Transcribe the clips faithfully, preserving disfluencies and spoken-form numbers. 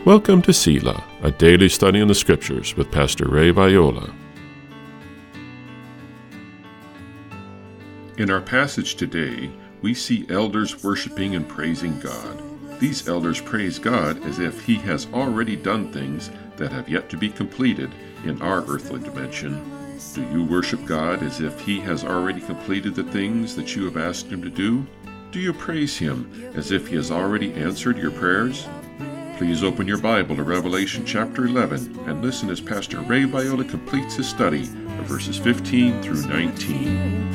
Welcome to Selah, a daily study in the Scriptures with Pastor Ray Viola. In our passage today, we see elders worshiping and praising God. These elders praise God as if He has already done things that have yet to be completed in our earthly dimension. Do you worship God as if He has already completed the things that you have asked Him to do? Do you praise Him as if He has already answered your prayers? Please open your Bible to Revelation chapter eleven and listen as Pastor Ray Viola completes his study of verses fifteen through nineteen.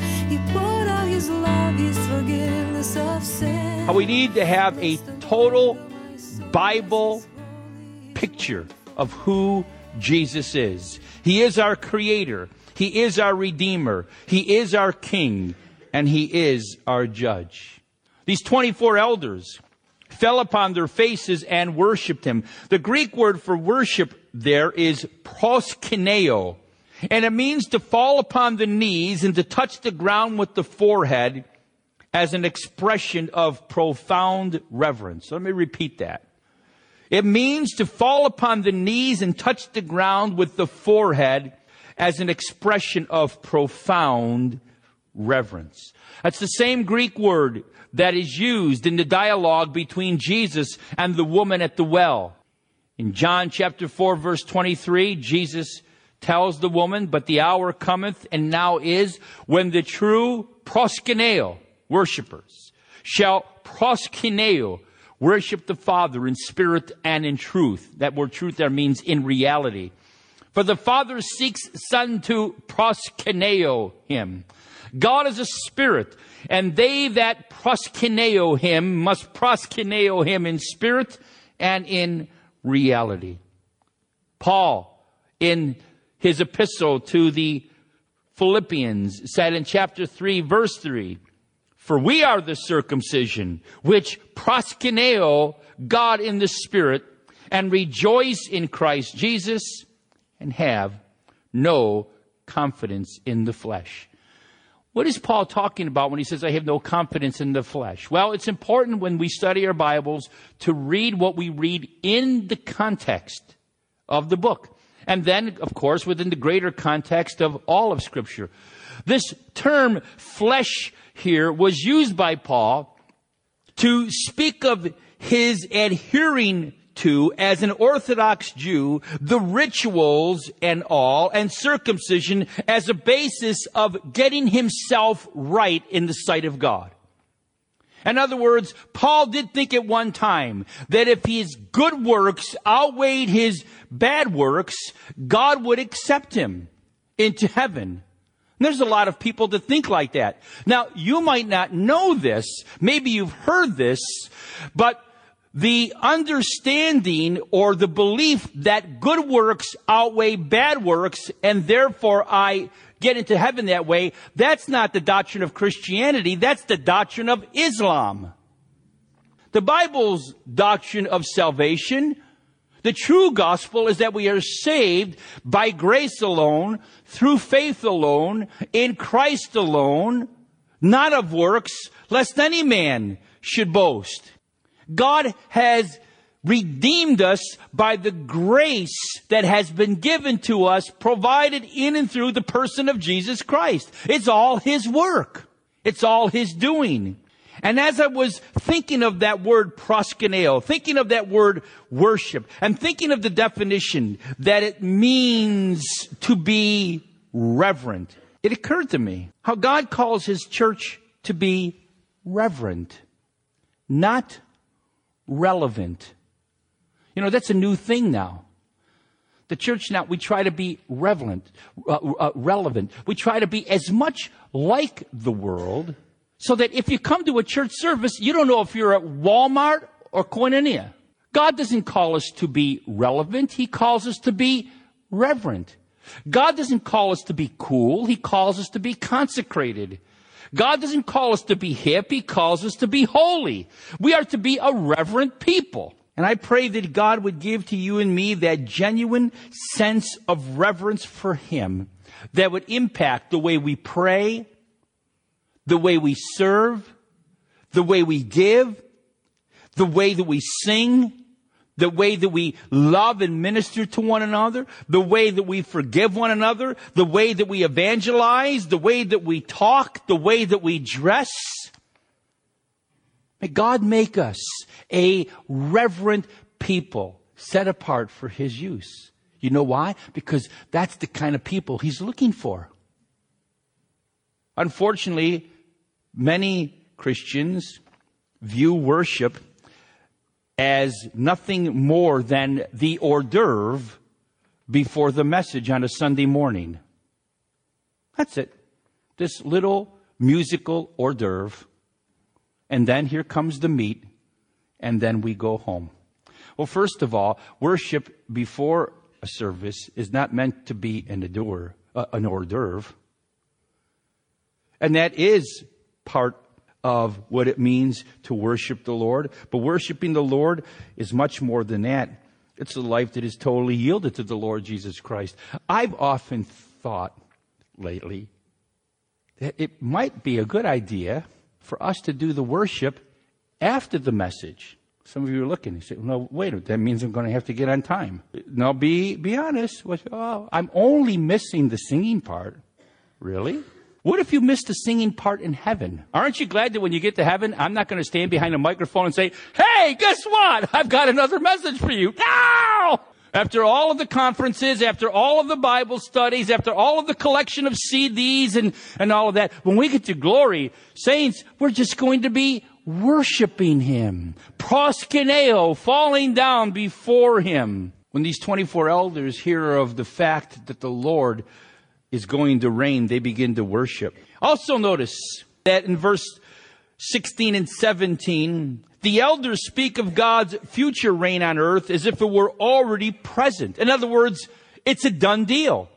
How we need to have a total Bible picture of who Jesus is. He is our Creator. He is our Redeemer. He is our King. And He is our Judge. These twenty-four elders fell upon their faces and worshipped Him. The Greek word for worship there is proskuneo, and it means to fall upon the knees and to touch the ground with the forehead as an expression of profound reverence. Let me repeat that. It means to fall upon the knees and touch the ground with the forehead as an expression of profound reverence. That's the same Greek word that is used in the dialogue between Jesus and the woman at the well. In John chapter four, verse twenty-three, Jesus tells the woman, "But the hour cometh, and now is, when the true proskuneo, worshipers, shall proskuneo, worship the Father in spirit and in truth." That word truth there means in reality. For the Father seeks Son to proskuneo Him. God is a spirit, and they that proskuneo Him must proskuneo Him in spirit and in reality. Paul, in his epistle to the Philippians, said in chapter three, verse three, "For we are the circumcision, which proskuneo God in the Spirit, and rejoice in Christ Jesus, and have no confidence in the flesh." What is Paul talking about when he says, "I have no confidence in the flesh"? Well, it's important when we study our Bibles to read what we read in the context of the book. And then, of course, within the greater context of all of Scripture. This term flesh here was used by Paul to speak of his adhering to, as an Orthodox Jew, the rituals and all, and circumcision as a basis of getting himself right in the sight of God. In other words, Paul did think at one time that if his good works outweighed his bad works, God would accept him into heaven. And there's a lot of people that think like that. Now, you might not know this. Maybe you've heard this, but the understanding or the belief that good works outweigh bad works, and therefore I get into heaven that way, that's not the doctrine of Christianity. That's the doctrine of Islam. The Bible's doctrine of salvation, the true gospel, is that we are saved by grace alone, through faith alone, in Christ alone, not of works, lest any man should boast. God has redeemed us by the grace that has been given to us, provided in and through the person of Jesus Christ. It's all His work. It's all His doing. And as I was thinking of that word proskuneo, thinking of that word worship, and thinking of the definition that it means to be reverent, it occurred to me how God calls His church to be reverent, not relevant. You know, that's a new thing now. The church now, we try to be relevant, uh, uh, relevant. We try to be as much like the world so that if you come to a church service, you don't know if you're at Walmart or Koinonia. God doesn't call us to be relevant. He calls us to be reverent. God doesn't call us to be cool. He calls us to be consecrated. God doesn't call us to be hip. He calls us to be holy. We are to be a reverent people. And I pray that God would give to you and me that genuine sense of reverence for Him that would impact the way we pray, the way we serve, the way we give, the way that we sing, the way that we love and minister to one another, the way that we forgive one another, the way that we evangelize, the way that we talk, the way that we dress. May God make us a reverent people set apart for His use. You know why? Because that's the kind of people He's looking for. Unfortunately, many Christians view worship as nothing more than the hors d'oeuvre before the message on a Sunday morning. That's it. This little musical hors d'oeuvre. And then here comes the meat. And then we go home. Well, first of all, worship before a service is not meant to be an hors d'oeuvre. Uh, an hors d'oeuvre. And that is part of what it means to worship the Lord. But worshiping the Lord is much more than that. It's a life that is totally yielded to the Lord Jesus Christ. I've often thought lately that it might be a good idea for us to do the worship after the message. Some of you are looking and say, no, wait a minute, that means I'm going to have to get on time. Now, be, be honest. Oh, I'm only missing the singing part. Really? What if you missed the singing part in heaven? Aren't you glad that when you get to heaven, I'm not going to stand behind a microphone and say, hey, guess what? I've got another message for you. No! After all of the conferences, after all of the Bible studies, after all of the collection of C Ds and, and all of that, when we get to glory, saints, we're just going to be worshiping Him. Proskuneo, falling down before Him. When these twenty-four elders hear of the fact that the Lord is going to reign, they begin to worship. Also notice that in verse sixteen and seventeen, the elders speak of God's future reign on earth as if it were already present. In other words, it's a done deal.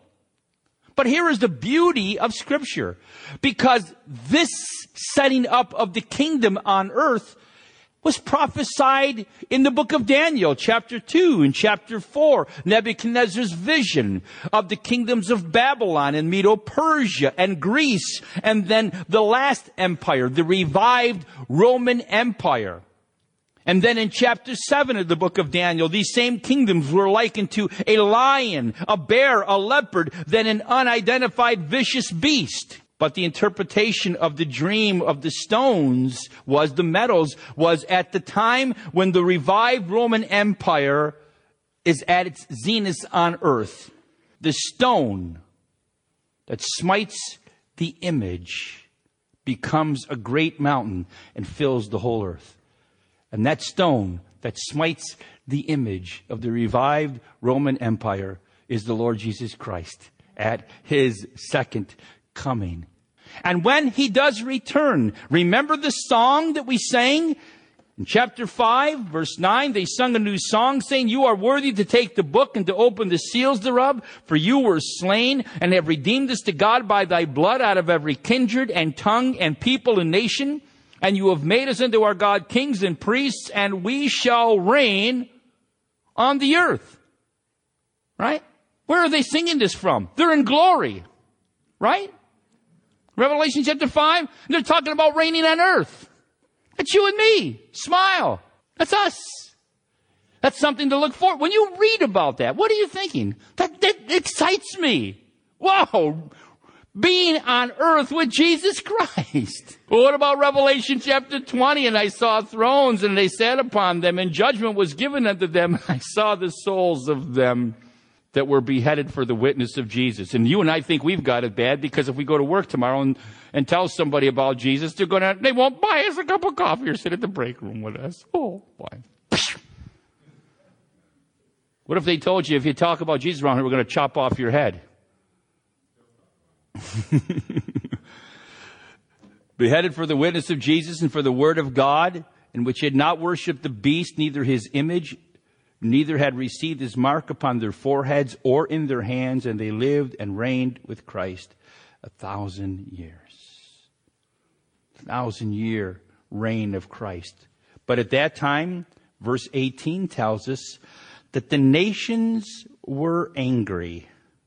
But here is the beauty of Scripture. Because this setting up of the kingdom on earth was prophesied in the book of Daniel, chapter two and chapter four. Nebuchadnezzar's vision of the kingdoms of Babylon and Medo-Persia and Greece. And then the last empire, the revived Roman Empire. And then in chapter seven of the book of Daniel, these same kingdoms were likened to a lion, a bear, a leopard, then an unidentified vicious beast. But the interpretation of the dream of the stones was, the metals, was at the time when the revived Roman Empire is at its zenith on earth. The stone that smites the image becomes a great mountain and fills the whole earth. And that stone that smites the image of the revived Roman Empire is the Lord Jesus Christ at His second coming. And when He does return, remember the song that we sang in chapter five, verse nine? They sung a new song saying, you are worthy to take the book and to open the seals thereof, for you were slain and have redeemed us to God by thy blood out of every kindred and tongue and people and nation. And you have made us unto our God kings and priests, and we shall reign on the earth. Right? Where are they singing this from? They're in glory. Right? Revelation chapter five, they're talking about reigning on earth. That's you and me. Smile. That's us. That's something to look for. When you read about that, what are you thinking? That, that excites me. Wow. Being on earth with Jesus Christ. Well, what about Revelation chapter twenty? And I saw thrones, and they sat upon them, and judgment was given unto them. I saw the souls of them that were beheaded for the witness of Jesus. And you and I think we've got it bad, because if we go to work tomorrow and, and tell somebody about Jesus, they're gonna, they won't buy us a cup of coffee or sit at the break room with us. Oh, why? What if they told you, if you talk about Jesus around here, we're going to chop off your head? Beheaded for the witness of Jesus and for the word of God, in which had not worshipped the beast, neither his image, neither had received his mark upon their foreheads or in their hands, and they lived and reigned with Christ a thousand years. A thousand year reign of Christ. But at that time, verse eighteen tells us that the nations were angry.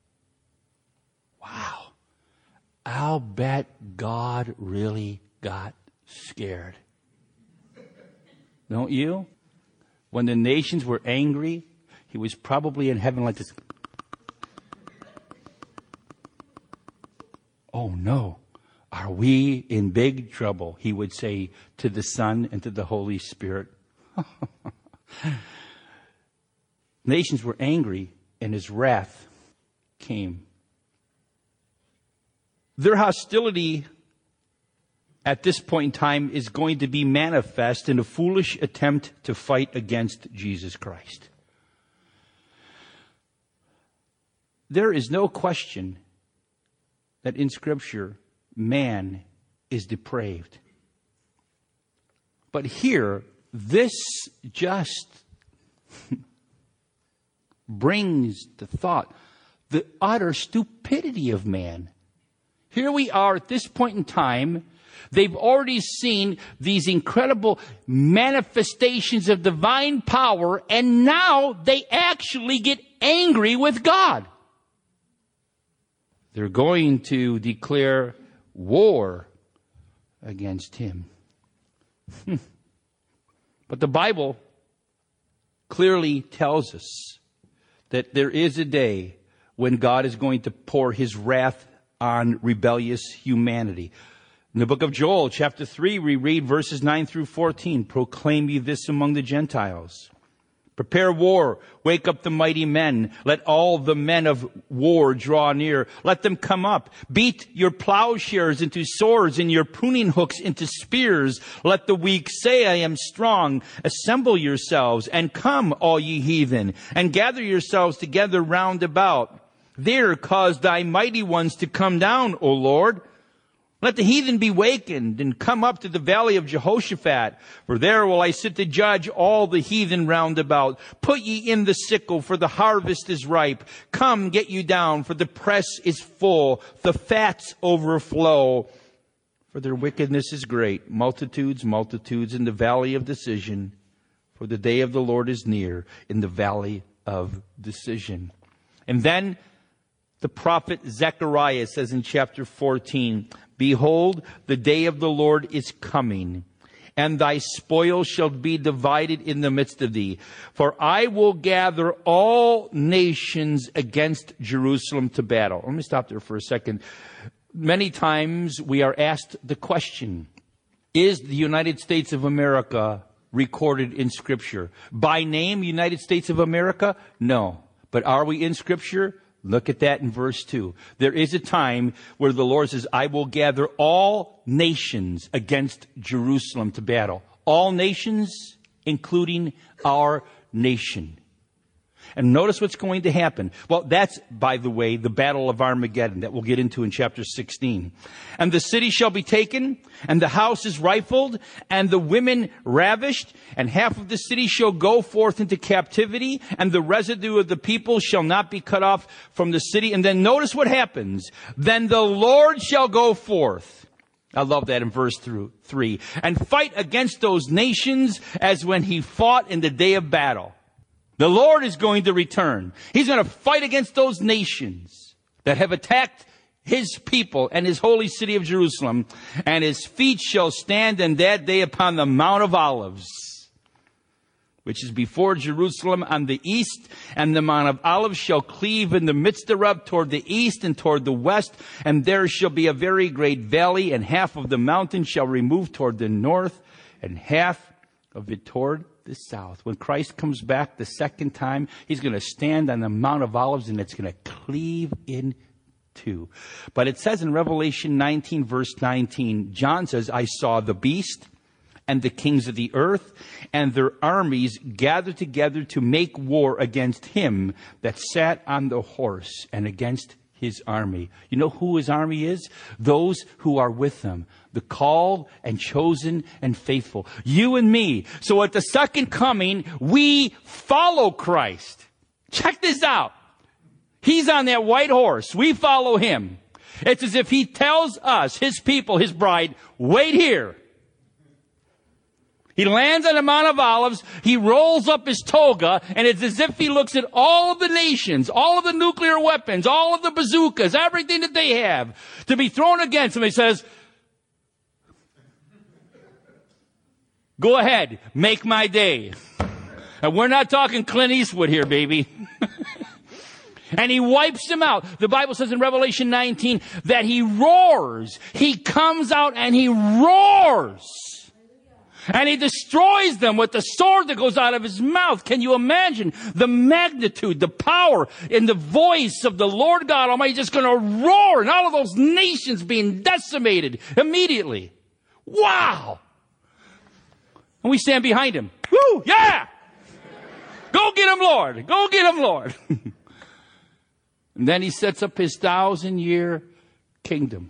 Wow. I'll bet God really got scared. Don't you? when the nations were angry, he was probably in heaven like this. Oh no, are we in big trouble? He would say to the Son and to the Holy Spirit. Nations were angry and his wrath came. Their hostility at this point in time is going to be manifest in a foolish attempt to fight against Jesus Christ. There is no question that in Scripture, man is depraved. But here, this just brings the thought, the utter stupidity of man. Here we are at this point in time. They've already seen these incredible manifestations of divine power, and now they actually get angry with God. They're going to declare war against him. But the Bible clearly tells us that there is a day when God is going to pour his wrath on rebellious humanity. In the book of Joel, chapter three, we read verses nine through fourteen. Proclaim ye this among the Gentiles. Prepare war. Wake up the mighty men. Let all the men of war draw near. Let them come up. Beat your plowshares into swords and your pruning hooks into spears. Let the weak say, I am strong. Assemble yourselves and come, all ye heathen, and gather yourselves together round about. There cause thy mighty ones to come down, O Lord. Let the heathen be wakened and come up to the valley of Jehoshaphat. For there will I sit to judge all the heathen round about. Put ye in the sickle, for the harvest is ripe. Come, get you down, for the press is full. The fats overflow. For their wickedness is great. Multitudes, multitudes in the valley of decision. For the day of the Lord is near in the valley of decision. And then the prophet Zechariah says in chapter fourteen, Behold, the day of the Lord is coming, and thy spoil shall be divided in the midst of thee. For I will gather all nations against Jerusalem to battle. Let me stop there for a second. Many times we are asked the question, is the United States of America recorded in Scripture? By name, United States of America? No. But are we in Scripture? Look at that in verse two. There is a time where the Lord says, I will gather all nations against Jerusalem to battle. All nations, including our nation. And notice what's going to happen. Well, that's, by the way, the battle of Armageddon that we'll get into in chapter sixteen. And the city shall be taken, and the houses rifled, and the women ravished, and half of the city shall go forth into captivity, and the residue of the people shall not be cut off from the city. And then notice what happens. Then the Lord shall go forth. I love that in verse three. And fight against those nations as when he fought in the day of battle. The Lord is going to return. He's going to fight against those nations that have attacked his people and his holy city of Jerusalem. And his feet shall stand in that day upon the Mount of Olives, which is before Jerusalem on the east. And the Mount of Olives shall cleave in the midst thereof toward the east and toward the west. And there shall be a very great valley, and half of the mountain shall remove toward the north, and half of it toward the south. When Christ comes back the second time, he's going to stand on the Mount of Olives, and it's going to cleave in two. But it says in Revelation nineteen, verse nineteen, John says, I saw the beast and the kings of the earth and their armies gathered together to make war against him that sat on the horse and against his army. You know who his army is? Those who are with him. The called and chosen and faithful. You and me. So at the second coming, we follow Christ. Check this out. He's on that white horse. We follow him. It's as if he tells us, his people, his bride, wait here. He lands on the Mount of Olives, he rolls up his toga, and it's as if he looks at all of the nations, all of the nuclear weapons, all of the bazookas, everything that they have to be thrown against him. He says, go ahead, make my day. And we're not talking Clint Eastwood here, baby. And he wipes them out. The Bible says in Revelation nineteen that he roars. He comes out and he roars. And he destroys them with the sword that goes out of his mouth. Can you imagine the magnitude, the power, and the voice of the Lord God Almighty just going to roar, and all of those nations being decimated immediately? Wow! And we stand behind him. Woo! Yeah! Go get him, Lord! Go get him, Lord! And then he sets up his thousand-year kingdom.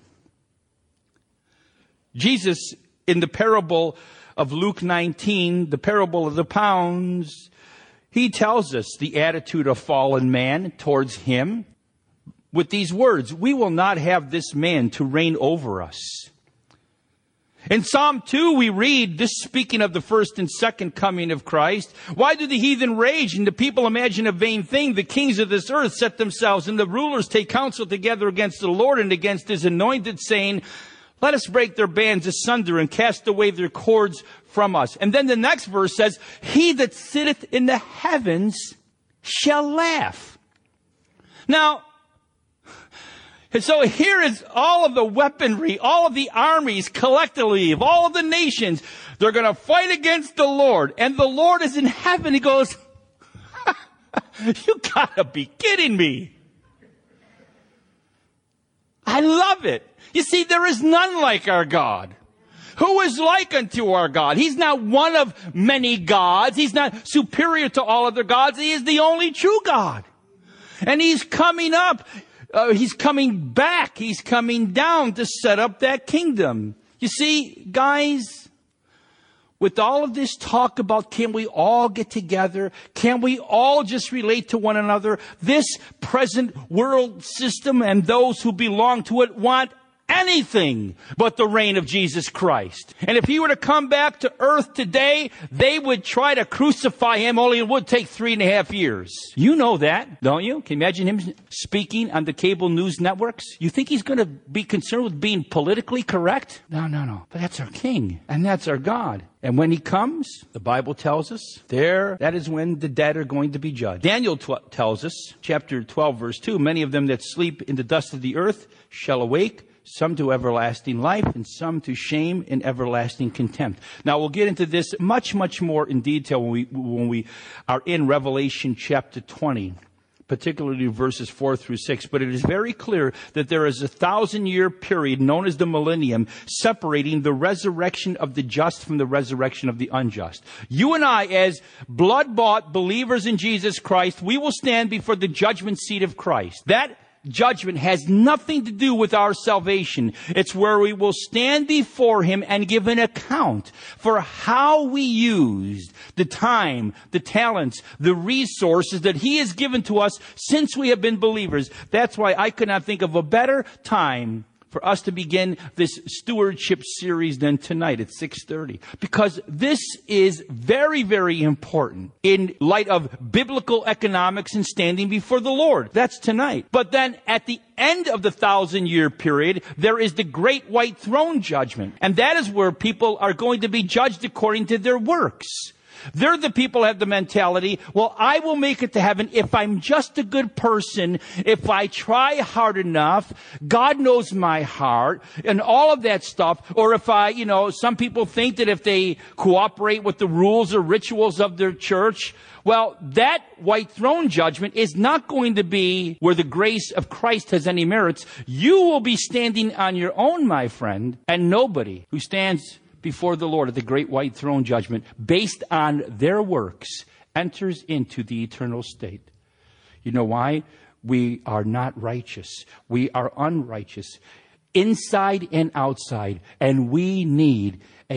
Jesus, in the parable of Luke nineteen, the parable of the pounds, he tells us the attitude of fallen man towards him with these words: we will not have this man to reign over us. In Psalm two, we read, this speaking of the first and second coming of Christ: why do the heathen rage and the people imagine a vain thing? The kings of this earth set themselves, and the rulers take counsel together against the Lord and against his anointed, saying, let us break their bands asunder and cast away their cords from us. And then the next verse says, he that sitteth in the heavens shall laugh. Now, and so here is all of the weaponry, all of the armies collectively of all of the nations. They're going to fight against the Lord. And the Lord is in heaven. He goes, you gotta be kidding me. I love it. You see, there is none like our God. Who is like unto our God? He's not one of many gods. He's not superior to all other gods. He is the only true God. And he's coming up. Uh, he's coming back. He's coming down to set up that kingdom. You see, guys, with all of this talk about can we all get together? Can we all just relate to one another? This present world system and those who belong to it want anything but the reign of Jesus Christ. And if he were to come back to earth today, they would try to crucify him, only it would take three and a half years. You know that, don't you? Can you imagine him speaking on the cable news networks? You think he's going to be concerned with being politically correct? No, no, no. But that's our king, and that's our God. And when he comes, the Bible tells us, there, that is when the dead are going to be judged. Daniel tw- tells us, chapter twelve, verse two, many of them that sleep in the dust of the earth shall awake, some to everlasting life, and some to shame and everlasting contempt. Now, we'll get into this much, much more in detail when we, when we are in Revelation chapter twenty, particularly verses four through six. But it is very clear that there is a thousand-year period known as the millennium separating the resurrection of the just from the resurrection of the unjust. You and I, as blood-bought believers in Jesus Christ, we will stand before the judgment seat of Christ. That judgment has nothing to do with our salvation. It's where we will stand before him and give an account for how we used the time, the talents, the resources that he has given to us since we have been believers. That's why I could not think of a better time for us to begin this stewardship series than tonight at six thirty. Because this is very, very important in light of biblical economics and standing before the Lord. That's tonight. But then at the end of the thousand year period, there is the great white throne judgment. And that is where people are going to be judged according to their works. They're the people who have the mentality, well, I will make it to heaven if I'm just a good person, if I try hard enough, God knows my heart, and all of that stuff. Or if I, you know, some people think that if they cooperate with the rules or rituals of their church, well, that white throne judgment is not going to be where the grace of Christ has any merits. You will be standing on your own, my friend, and nobody who stands before the Lord at the great white throne judgment based on their works enters into the eternal state. You know why? We are not righteous. We are unrighteous, inside and outside, and we need a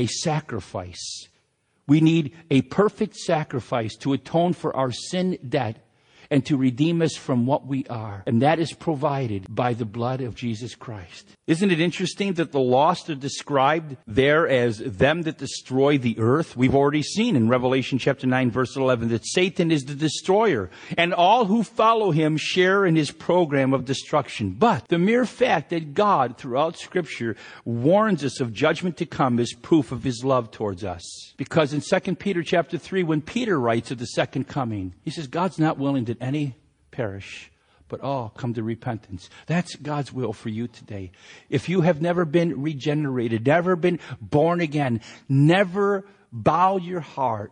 sacrifice. We need a perfect sacrifice to atone for our sin debt. and to redeem us from what we are. And that is provided by the blood of Jesus Christ. Isn't it interesting that the lost are described there as them that destroy the earth? We've already seen in Revelation chapter nine, verse eleven, that Satan is the destroyer, and all who follow him share in his program of destruction. But the mere fact that God, throughout Scripture, warns us of judgment to come is proof of his love towards us. Because in Second Peter chapter three, when Peter writes of the second coming, he says, God's not willing that any perish, but all come to repentance. That's God's will for you today. If you have never been regenerated, never been born again, never bow your heart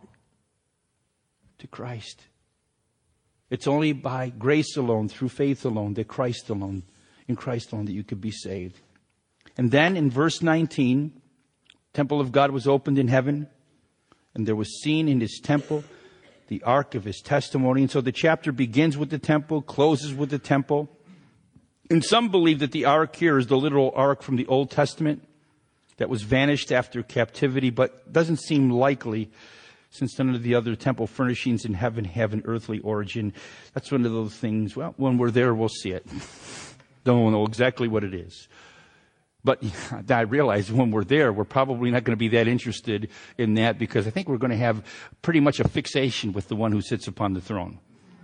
to Christ. It's only by grace alone, through faith alone, that Christ alone, in Christ alone, that you could be saved. And then in verse nineteen, the temple of God was opened in heaven, and there was seen in his temple the ark of his testimony. And so the chapter begins with the temple, closes with the temple. And some believe that the ark here is the literal ark from the Old Testament that was vanished after captivity, but doesn't seem likely, since none of the other temple furnishings in heaven have an earthly origin. That's one of those things, well, when we're there, we'll see it. Don't know exactly what it is. But I realize when we're there, we're probably not going to be that interested in that, because I think we're going to have pretty much a fixation with the one who sits upon the throne.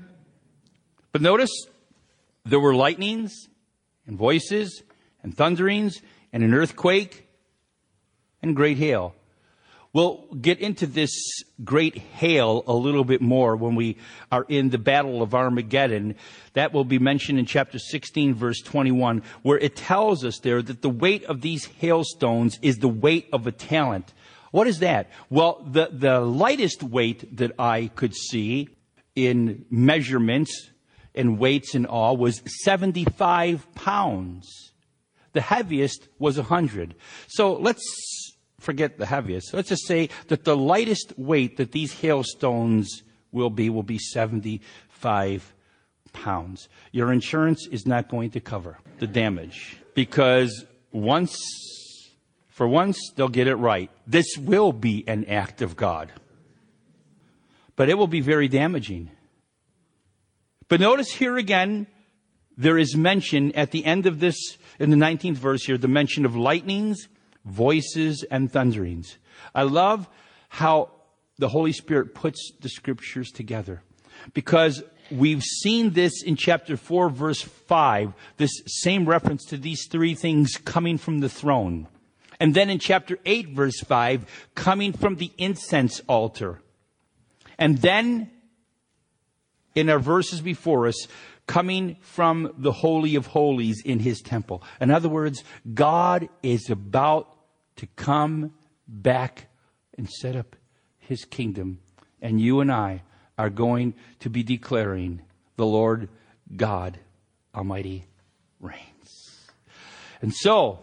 But notice, there were lightnings and voices and thunderings and an earthquake and great hail. We'll get into this great hail a little bit more when we are in the Battle of Armageddon. That will be mentioned in chapter sixteen, verse twenty-one, where it tells us there that the weight of these hailstones is the weight of a talent. What is that? Well, the, the lightest weight that I could see in measurements and weights and all was seventy-five pounds. The heaviest was one hundred. So let's forget the heaviest. Let's just say that the lightest weight that these hailstones will be will be seventy-five pounds. Your insurance is not going to cover the damage, because once, for once, they'll get it right. This will be an act of God, but it will be very damaging. But notice here again, there is mention at the end of this, in the nineteenth verse here, the mention of lightnings, voices, and thunderings. I love how the Holy Spirit puts the Scriptures together, because we've seen this in chapter four, verse five, this same reference to these three things coming from the throne. And then in chapter eight, verse five, coming from the incense altar. And then in our verses before us, coming from the Holy of Holies in his temple. In other words, God is about to come back and set up his kingdom. And you and I are going to be declaring, the Lord God Almighty reigns. And so,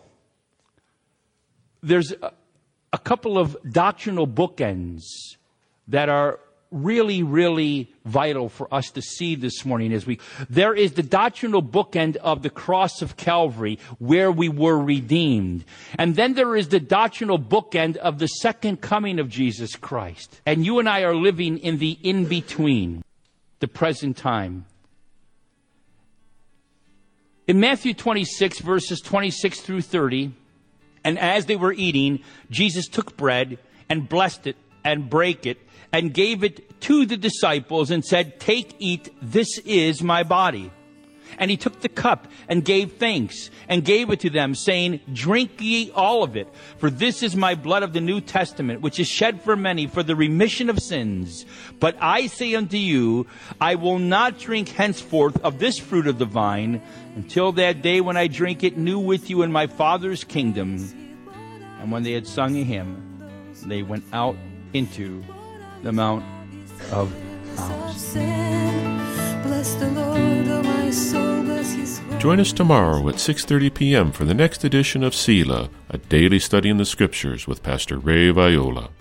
there's a, a couple of doctrinal bookends that are really, really vital for us to see this morning as we, there is the doctrinal bookend of the cross of Calvary where we were redeemed. And then there is the doctrinal bookend of the second coming of Jesus Christ. And you and I are living in the in-between, the present time. In Matthew twenty-six, verses twenty-six through thirty, and as they were eating, Jesus took bread and blessed it and brake it and gave it to the disciples and said, "Take, eat, this is my body." And he took the cup and gave thanks and gave it to them, saying, "Drink ye all of it, for this is my blood of the New Testament, which is shed for many for the remission of sins. But I say unto you, I will not drink henceforth of this fruit of the vine until that day when I drink it new with you in my Father's kingdom." And when they had sung a hymn, they went out into the Mount of Olives. Join us tomorrow at six thirty p.m. for the next edition of Selah, a daily study in the Scriptures with Pastor Ray Viola.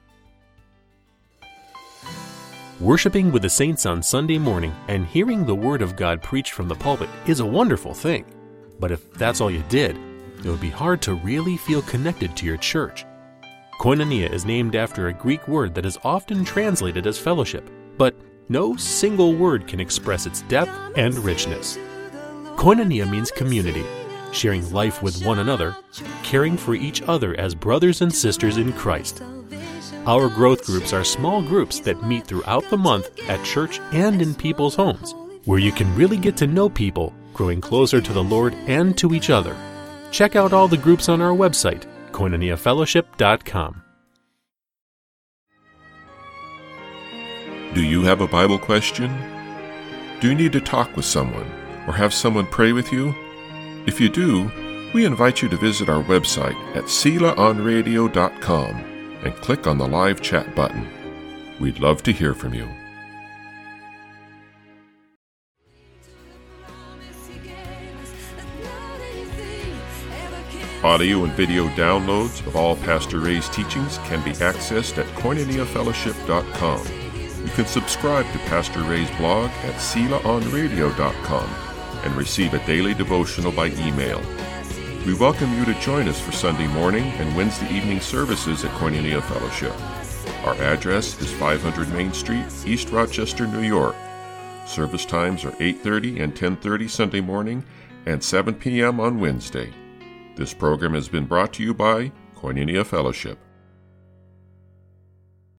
Worshiping with the saints on Sunday morning and hearing the Word of God preached from the pulpit is a wonderful thing. But if that's all you did, it would be hard to really feel connected to your church. Koinonia is named after a Greek word that is often translated as fellowship. But No single word can express its depth and richness. Koinonia means community, sharing life with one another, caring for each other as brothers and sisters in Christ. Our growth groups are small groups that meet throughout the month at church and in people's homes, where you can really get to know people, growing closer to the Lord and to each other. Check out all the groups on our website, koinonia fellowship dot com. Do you have a Bible question? Do you need to talk with someone or have someone pray with you? If you do, we invite you to visit our website at sela on radio dot com and click on the live chat button. We'd love to hear from you. Audio and video downloads of all Pastor Ray's teachings can be accessed at koinonia fellowship dot com. You can subscribe to Pastor Ray's blog at sela on radio dot com and receive a daily devotional by email. We welcome you to join us for Sunday morning and Wednesday evening services at Koinonia Fellowship. Our address is five hundred Main Street, East Rochester, New York. Service times are eight thirty and ten thirty Sunday morning and seven p.m. on Wednesday. This program has been brought to you by Koinonia Fellowship.